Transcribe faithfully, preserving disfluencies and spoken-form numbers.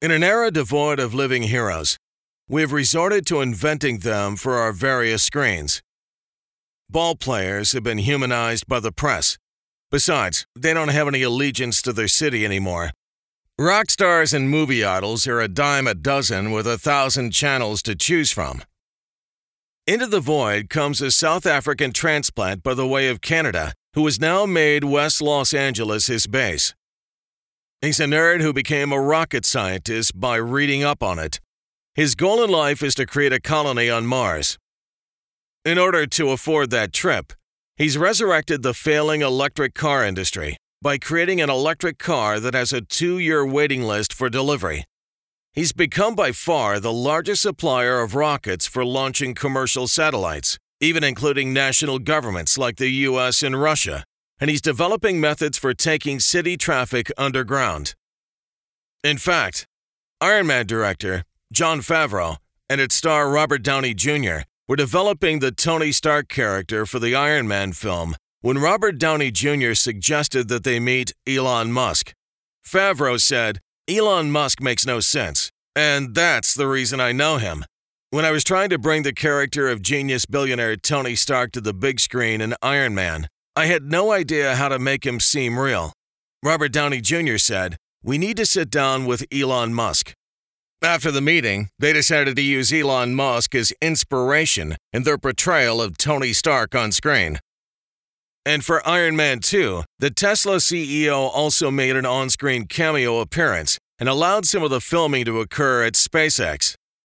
In an era devoid of living heroes, we have resorted to inventing them for our various screens. Ball players have been humanized by the press. Besides, they don't have any allegiance to their city anymore. Rock stars and movie idols are a dime a dozen with a thousand channels to choose from. Into the void comes a South African transplant by the way of Canada who has now made West Los Angeles his base. He's a nerd who became a rocket scientist by reading up on it. His goal in life is to create a colony on Mars. In order to afford that trip, he's resurrected the failing electric car industry by creating an electric car that has a two-year waiting list for delivery. He's become by far the largest supplier of rockets for launching commercial satellites, even including national governments like the U S and Russia, and he's developing methods for taking city traffic underground. In fact, Iron Man director Jon Favreau and its star Robert Downey Junior were developing the Tony Stark character for the Iron Man film when Robert Downey Junior suggested that they meet Elon Musk. Favreau said, "Elon Musk makes no sense, and that's the reason I know him. When I was trying to bring the character of genius billionaire Tony Stark to the big screen in Iron Man, I had no idea how to make him seem real." Robert Downey Junior said, "We need to sit down with Elon Musk." After the meeting, they decided to use Elon Musk as inspiration in their portrayal of Tony Stark on screen. And for Iron Man two, the Tesla C E O also made an on-screen cameo appearance and allowed some of the filming to occur at SpaceX.